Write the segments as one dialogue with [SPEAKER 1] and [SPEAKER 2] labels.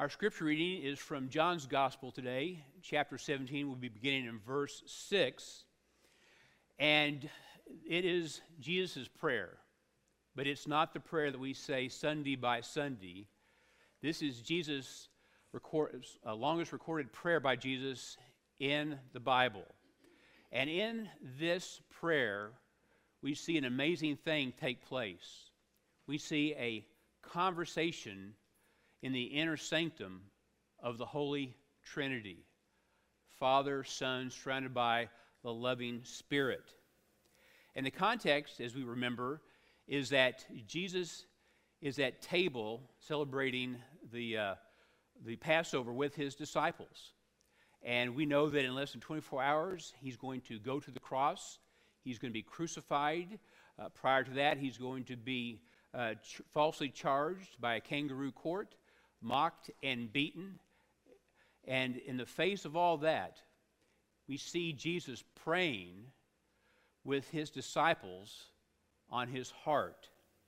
[SPEAKER 1] Our scripture reading is from John's Gospel today, chapter 17. We'll be beginning in verse 6. And it is Jesus' prayer. But it's not the prayer that we say Sunday by Sunday. This is Jesus' longest recorded prayer by Jesus in the Bible. And in this prayer, we see an amazing thing take place. We see a conversation in the inner sanctum of the Holy Trinity. Father, Son, surrounded by the loving Spirit. And the context, as we remember, is that Jesus is at table celebrating the Passover with his disciples. And we know that in less than 24 hours, he's going to go to the cross. He's going to be crucified. Prior to that, he's going to be falsely charged by a kangaroo court, mocked and beaten. And in the face of all that, we see Jesus praying with his disciples on his heart.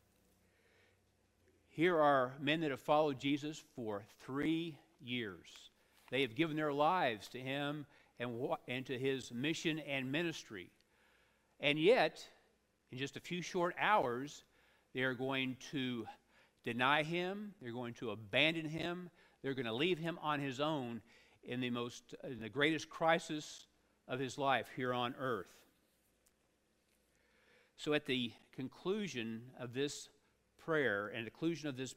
[SPEAKER 1] Here are men that have followed Jesus for 3 years. They have given their lives to him and to his mission and ministry. And yet, in just a few short hours, they are going to deny him, they're going to abandon him, they're going to leave him on his own in the greatest crisis of his life here on earth. So at the conclusion of this prayer and the conclusion of this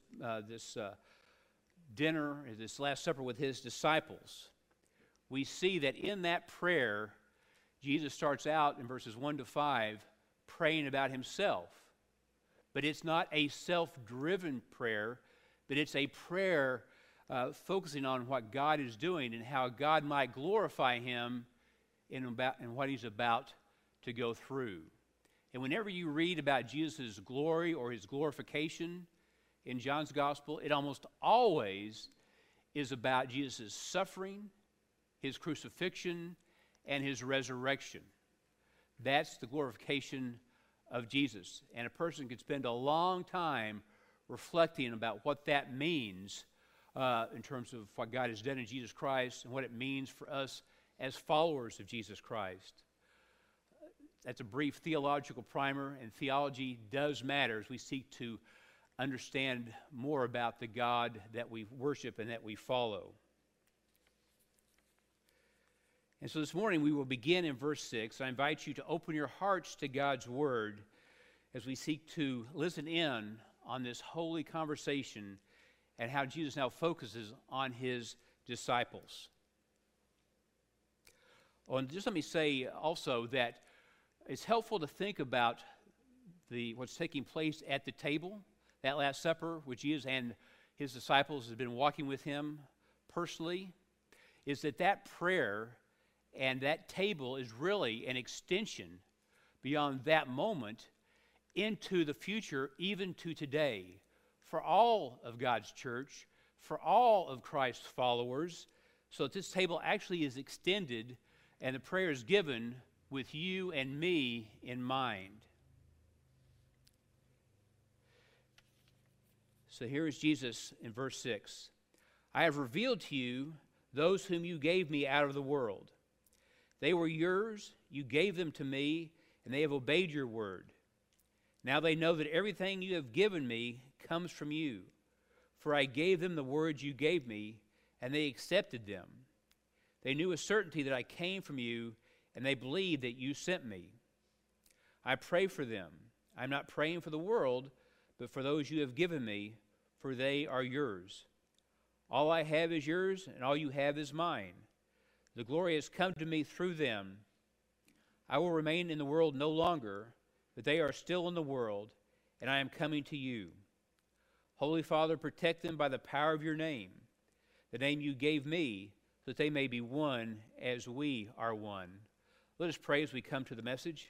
[SPEAKER 1] dinner, this Last Supper with his disciples, we see that in that prayer, Jesus starts out in verses 1 to 5 praying about himself. But it's not a self-driven prayer, but it's a prayer focusing on what God is doing and how God might glorify him in what he's about to go through. And whenever you read about Jesus' glory or his glorification in John's Gospel, it almost always is about Jesus' suffering, his crucifixion, and his resurrection. That's the glorification of Jesus. And a person could spend a long time reflecting about what that means in terms of what God has done in Jesus Christ and what it means for us as followers of Jesus Christ. That's a brief theological primer, and theology does matter as we seek to understand more about the God that we worship and that we follow. And so this morning we will begin in verse 6. I invite you to open your hearts to God's Word as we seek to listen in on this holy conversation and how Jesus now focuses on his disciples. Oh, and just let me say also that it's helpful to think about what's taking place at the table, that Last Supper, which Jesus and his disciples have been walking with him personally, is that prayer and that table is really an extension beyond that moment into the future, even to today, for all of God's church, for all of Christ's followers, so that this table actually is extended and the prayer is given with you and me in mind. So here is Jesus in verse 6. I have revealed to you those whom you gave me out of the world. They were yours, you gave them to me, and they have obeyed your word. Now they know that everything you have given me comes from you. For I gave them the words you gave me, and they accepted them. They knew a certainty that I came from you, and they believed that you sent me. I pray for them. I'm not praying for the world, but for those you have given me, for they are yours. All I have is yours, and all you have is mine. The glory has come to me through them. I will remain in the world no longer, but they are still in the world, and I am coming to you. Holy Father, protect them by the power of your name, the name you gave me, so that they may be one as we are one. Let us pray as we come to the message.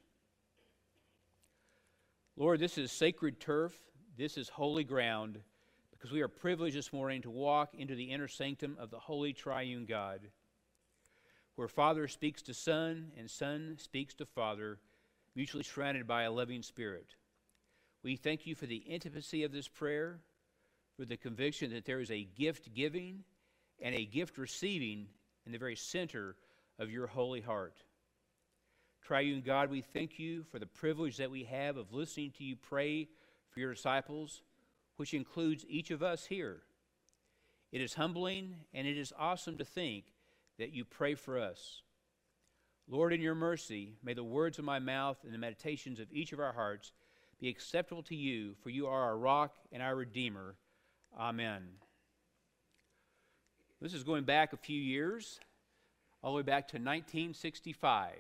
[SPEAKER 1] Lord, this is sacred turf. This is holy ground, because we are privileged this morning to walk into the inner sanctum of the holy triune God, where Father speaks to Son and Son speaks to Father, mutually surrounded by a loving Spirit. We thank you for the intimacy of this prayer. with the conviction that there is a gift giving and a gift receiving in the very center of your holy heart. Triune God, we thank you for the privilege that we have of listening to you pray for your disciples, which includes each of us here. It is humbling and it is awesome to think that you pray for us. Lord, in your mercy, may the words of my mouth and the meditations of each of our hearts be acceptable to you, for you are our rock and our Redeemer. Amen. This is going back a few years, all the way back to 1965.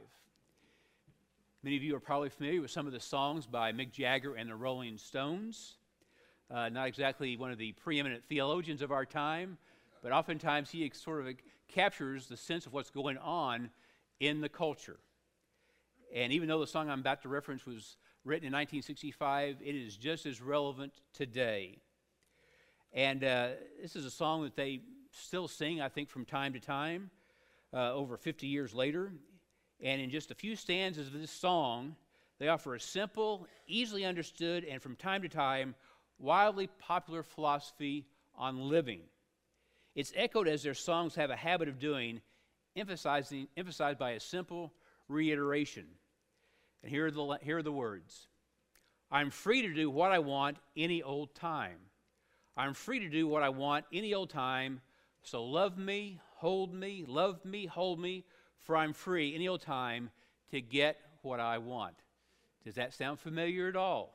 [SPEAKER 1] Many of you are probably familiar with some of the songs by Mick Jagger and the Rolling Stones. Not exactly one of the preeminent theologians of our time, but oftentimes he sort of captures the sense of what's going on in the culture. And even though the song I'm about to reference was written in 1965, it is just as relevant today. And this is a song that they still sing, I think, from time to time, over 50 years later. And in just a few stanzas of this song, they offer a simple, easily understood, and from time to time, wildly popular philosophy on living. It's echoed, as their songs have a habit of doing, emphasized by a simple reiteration. And here are the words. I'm free to do what I want any old time. I'm free to do what I want any old time. So love me, love me, hold me, for I'm free any old time to get what I want. Does that sound familiar at all?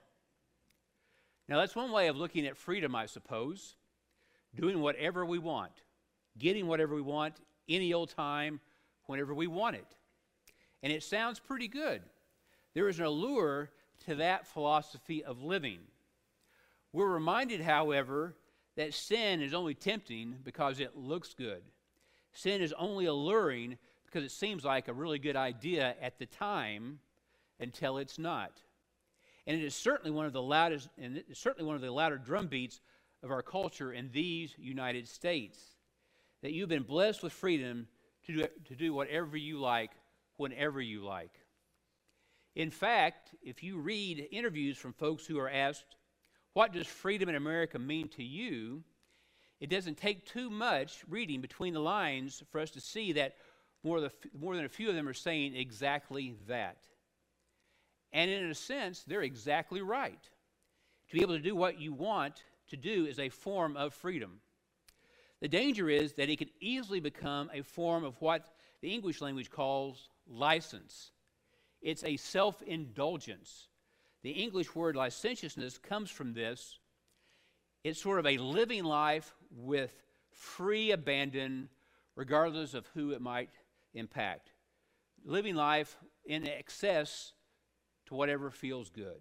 [SPEAKER 1] Now, that's one way of looking at freedom, I suppose. Doing whatever we want, getting whatever we want any old time, whenever we want it. And it sounds pretty good. There is an allure to that philosophy of living. We're reminded, however, that sin is only tempting because it looks good. Sin is only alluring because it seems like a really good idea at the time until it's not. And it is certainly one of the loudest, and it's certainly one of the louder drum beats of our culture in these United States, that you've been blessed with freedom to do whatever you like, whenever you like. In fact, if you read interviews from folks who are asked, what does freedom in America mean to you? It doesn't take too much reading between the lines for us to see that more than a few of them are saying exactly that. And in a sense, they're exactly right. To be able to do what you want to do is a form of freedom. The danger is that it could easily become a form of what the English language calls license. It's a self-indulgence. The English word licentiousness comes from this. It's sort of a living life with free abandon, regardless of who it might impact. Living life in excess to whatever feels good,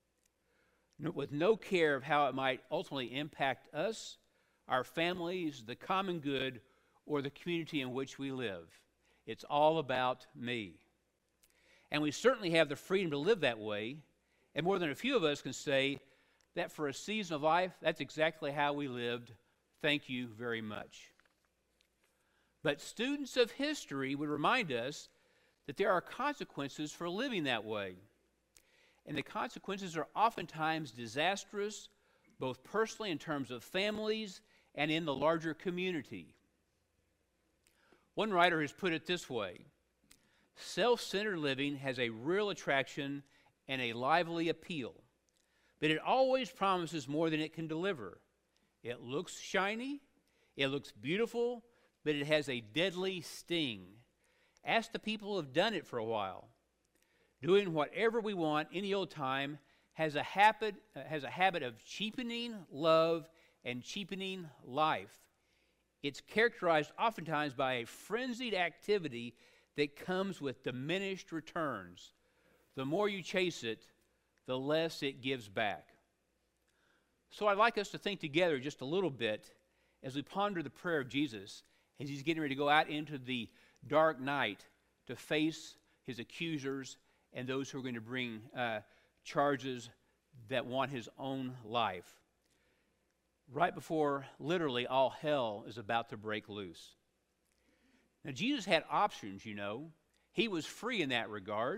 [SPEAKER 1] with no care of how it might ultimately impact us, our families, the common good, or the community in which we live. It's all about me. And we certainly have the freedom to live that way, and more than a few of us can say that for a season of life, that's exactly how we lived. Thank you very much. But students of history would remind us that there are consequences for living that way. And the consequences are oftentimes disastrous, both personally in terms of families and in the larger community. One writer has put it this way: self-centered living has a real attraction and a lively appeal, but it always promises more than it can deliver. It looks shiny, it looks beautiful, but it has a deadly sting. Ask the people who have done it for a while. Doing whatever we want any old time has a habit of cheapening love and cheapening life. It's characterized oftentimes by a frenzied activity that comes with diminished returns. The more you chase it, the less it gives back. So I'd like us to think together just a little bit as we ponder the prayer of Jesus as he's getting ready to go out into the dark night to face his accusers and those who are going to bring charges that want his own life, right before literally all hell is about to break loose. Now, Jesus had options, you know. He was free in that regard.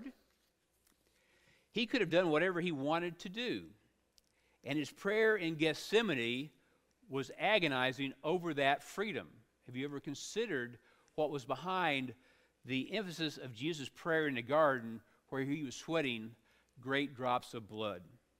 [SPEAKER 1] He could have done whatever he wanted to do. And his prayer in Gethsemane was agonizing over that freedom. Have you ever considered what was behind the emphasis of Jesus' prayer in the garden where he was sweating great drops of blood?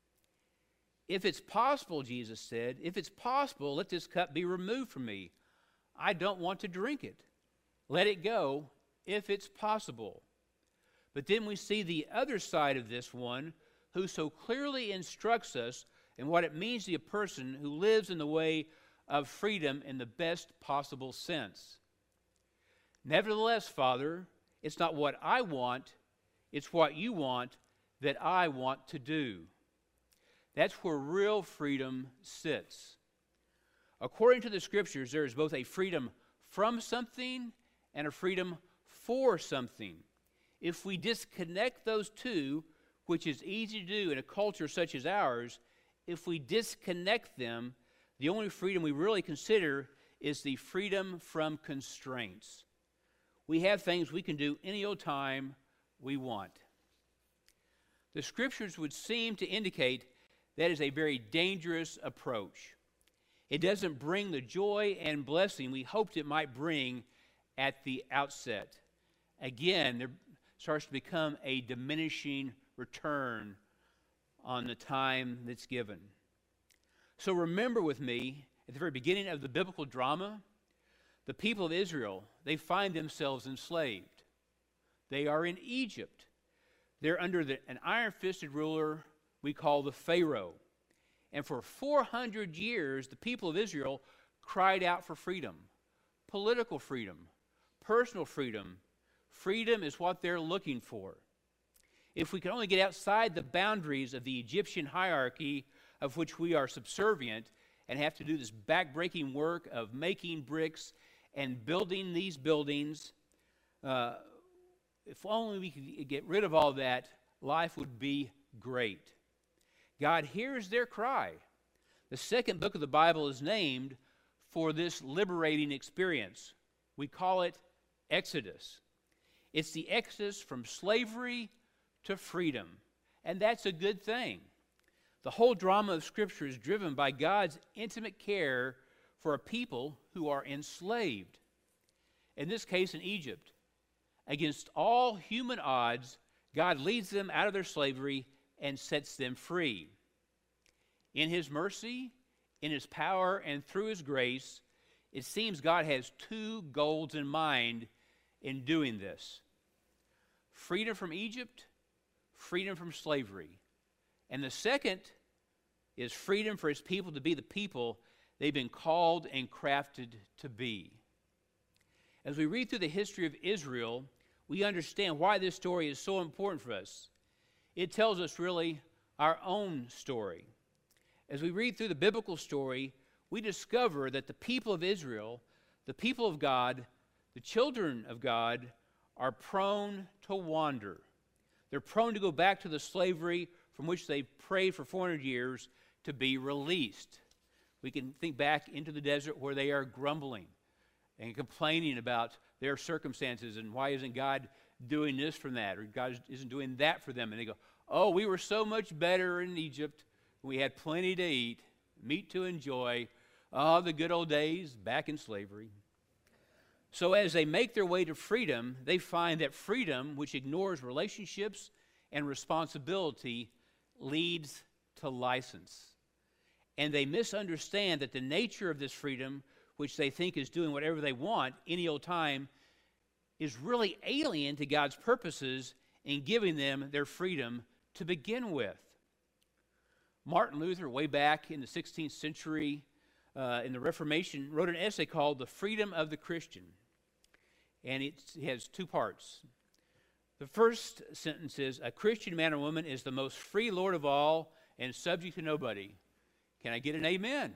[SPEAKER 1] If it's possible, Jesus said, if it's possible, let this cup be removed from me. I don't want to drink it. Let it go if it's possible. But then we see the other side of this one who so clearly instructs us in what it means to be a person who lives in the way of freedom in the best possible sense. Nevertheless, Father, it's not what I want, it's what you want that I want to do. That's where real freedom sits. According to the Scriptures, there is both a freedom from something and a freedom for something. If we disconnect those two, which is easy to do in a culture such as ours, if we disconnect them, the only freedom we really consider is the freedom from constraints. We have things we can do any old time we want. The Scriptures would seem to indicate that is a very dangerous approach. It doesn't bring the joy and blessing we hoped it might bring at the outset. Again, there starts to become a diminishing return on the time that's given. So remember with me, at the very beginning of the biblical drama, the people of Israel, they find themselves enslaved. They are in Egypt. They're under an iron-fisted ruler we call the Pharaoh. And for 400 years, the people of Israel cried out for freedom, political freedom, personal freedom. Freedom is what they're looking for. If we could only get outside the boundaries of the Egyptian hierarchy of which we are subservient and have to do this backbreaking work of making bricks and building these buildings, if only we could get rid of all that, life would be great. God hears their cry. The second book of the Bible is named for this liberating experience. We call it Exodus. It's the exodus from slavery to freedom, and that's a good thing. The whole drama of Scripture is driven by God's intimate care for a people who are enslaved. In this case, in Egypt. Against all human odds, God leads them out of their slavery and sets them free. In His mercy, in His power, and through His grace, it seems God has two goals in mind in doing this. Freedom from Egypt, freedom from slavery. And the second is freedom for His people to be the people they've been called and crafted to be. As we read through the history of Israel, we understand why this story is so important for us. It tells us really our own story. As we read through the biblical story, we discover that the people of Israel, the people of God, the children of God, are prone to wander. They're prone to go back to the slavery from which they've prayed for 400 years to be released. We can think back into the desert where they are grumbling and complaining about their circumstances and why isn't God doing this for that, or God isn't doing that for them. And they go, oh, we were so much better in Egypt. We had plenty to eat, meat to enjoy. Oh, the good old days back in slavery. So as they make their way to freedom, they find that freedom, which ignores relationships and responsibility, leads to license. And they misunderstand that the nature of this freedom, which they think is doing whatever they want any old time, is really alien to God's purposes in giving them their freedom to begin with. Martin Luther, way back in the 16th century, in the Reformation, wrote an essay called The Freedom of the Christian. And it has two parts. The first sentence is, a Christian man or woman is the most free Lord of all and subject to nobody. Can I get an amen?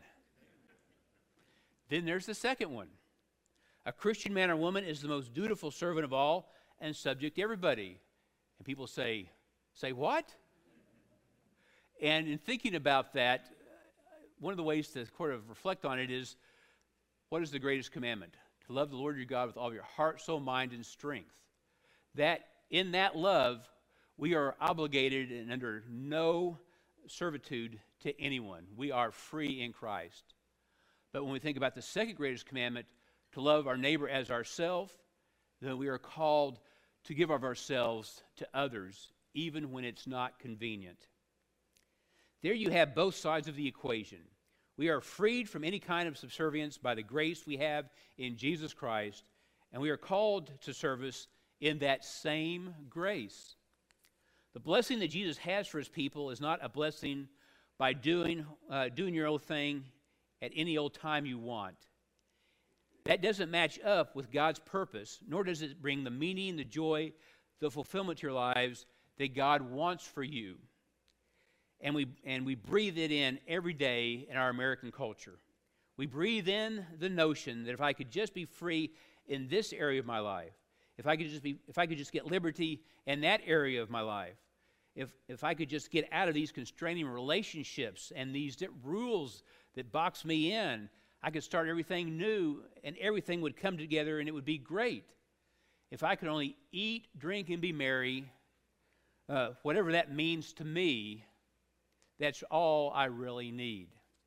[SPEAKER 1] Then there's the second one. A Christian man or woman is the most dutiful servant of all and subject to everybody. And people say what? And in thinking about that, one of the ways to sort of reflect on it is, what is the greatest commandment? To love the Lord your God with all your heart, soul, mind, and strength. That in that love, we are obligated and under no servitude to anyone. We are free in Christ. But when we think about the second greatest commandment, to love our neighbor as ourselves, then we are called to give of ourselves to others, even when it's not convenient. There you have both sides of the equation. We are freed from any kind of subservience by the grace we have in Jesus Christ, and we are called to service in that same grace. The blessing that Jesus has for his people is not a blessing by doing your own thing at any old time you want. That doesn't match up with God's purpose, nor does it bring the meaning, the joy, the fulfillment to your lives that God wants for you. And we breathe it in every day in our American culture. We breathe in the notion that if I could just be free in this area of my life, if I could just get liberty in that area of my life, if I could just get out of these constraining relationships and these rules that box me in, I could start everything new and everything would come together and it would be great. If I could only eat, drink, and be merry, whatever that means to me, that's all I really need.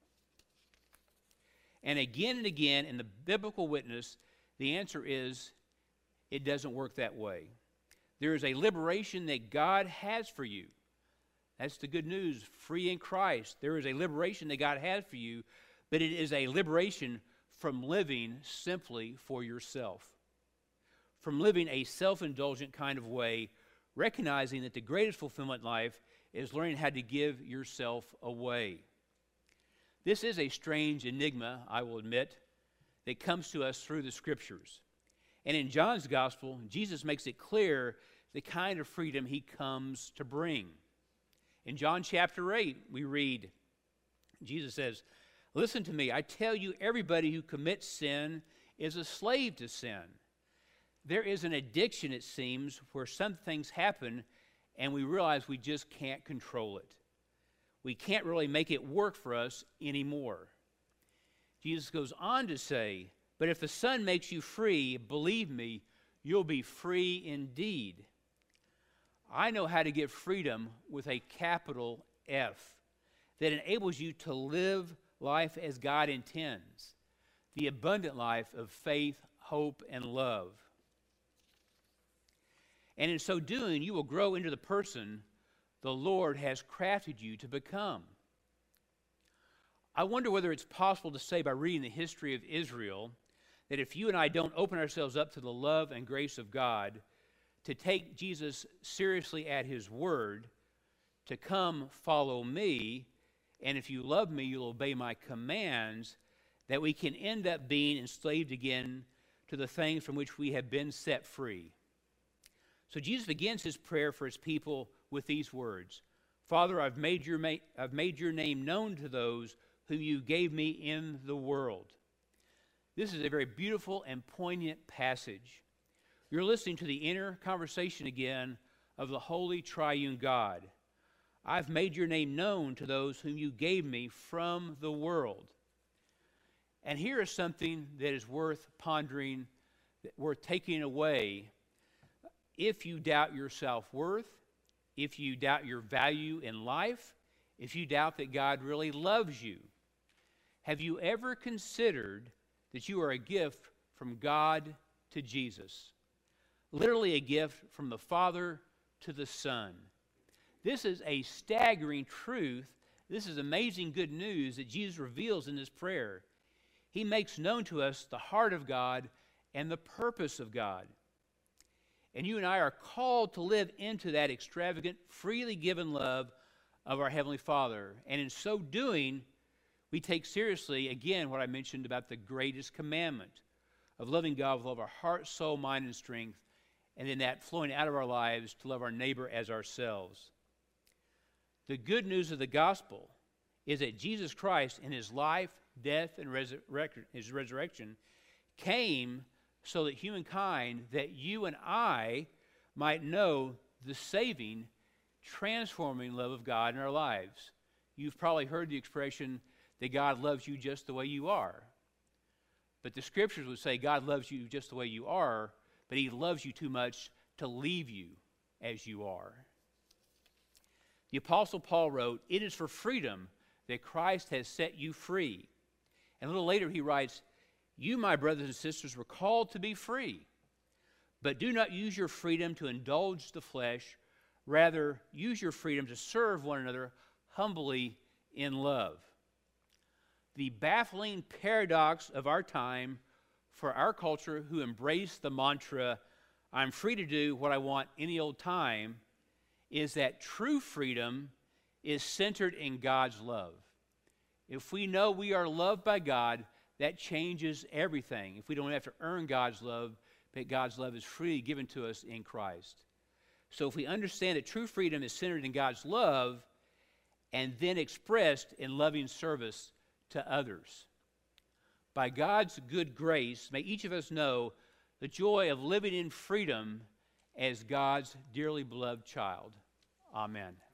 [SPEAKER 1] And again in the biblical witness, the answer is it doesn't work that way. There is a liberation that God has for you. That's the good news, free in Christ. There is a liberation that God has for you, but it is a liberation from living simply for yourself, from living a self-indulgent kind of way, recognizing that the greatest fulfillment in life is learning how to give yourself away. This is a strange enigma, I will admit, that comes to us through the Scriptures. And in John's Gospel, Jesus makes it clear the kind of freedom he comes to bring. In John chapter 8, we read, Jesus says, "Listen to me, I tell you, everybody who commits sin is a slave to sin." There is an addiction, it seems, where some things happen and we realize we just can't control it. We can't really make it work for us anymore. Jesus goes on to say, "But if the Son makes you free, believe me, you'll be free indeed." I know how to get freedom with a capital F that enables you to live life as God intends, the abundant life of faith, hope, and love. And in so doing, you will grow into the person the Lord has crafted you to become. I wonder whether it's possible to say by reading the history of Israel that if you and I don't open ourselves up to the love and grace of God, to take Jesus seriously at his word, to come follow me, and if you love me, you'll obey my commands, that we can end up being enslaved again to the things from which we have been set free. So Jesus begins his prayer for his people with these words, "Father, I've made your name known to those whom you gave me in the world." This is a very beautiful and poignant passage. You're listening to the inner conversation again of the holy triune God. I've made your name known to those whom you gave me from the world. And here is something that is worth pondering, worth taking away. If you doubt your self-worth, if you doubt your value in life, if you doubt that God really loves you, have you ever considered that you are a gift from God to Jesus? Literally a gift from the Father to the Son. This is a staggering truth. This is amazing good news that Jesus reveals in this prayer. He makes known to us the heart of God and the purpose of God. And you and I are called to live into that extravagant, freely given love of our Heavenly Father. And in so doing, we take seriously, again, what I mentioned about the greatest commandment of loving God with all of our heart, soul, mind, and strength, and then that flowing out of our lives to love our neighbor as ourselves. The good news of the gospel is that Jesus Christ, in his life, death, and his resurrection, came so that humankind, that you and I might know the saving, transforming love of God in our lives. You've probably heard the expression that God loves you just the way you are. But the scriptures would say God loves you just the way you are, but he loves you too much to leave you as you are. The Apostle Paul wrote, "It is for freedom that Christ has set you free. And a little later he writes, "You, my brothers and sisters, were called to be free, but do not use your freedom to indulge the flesh. Rather, use your freedom to serve one another humbly in love." The baffling paradox of our time for our culture who embrace the mantra, "I'm free to do what I want any old time," is that true freedom is centered in God's love. If we know we are loved by God, that changes everything. If we don't have to earn God's love, but God's love is freely given to us in Christ. So if we understand that true freedom is centered in God's love and then expressed in loving service to others, by God's good grace, may each of us know the joy of living in freedom as God's dearly beloved child. Amen.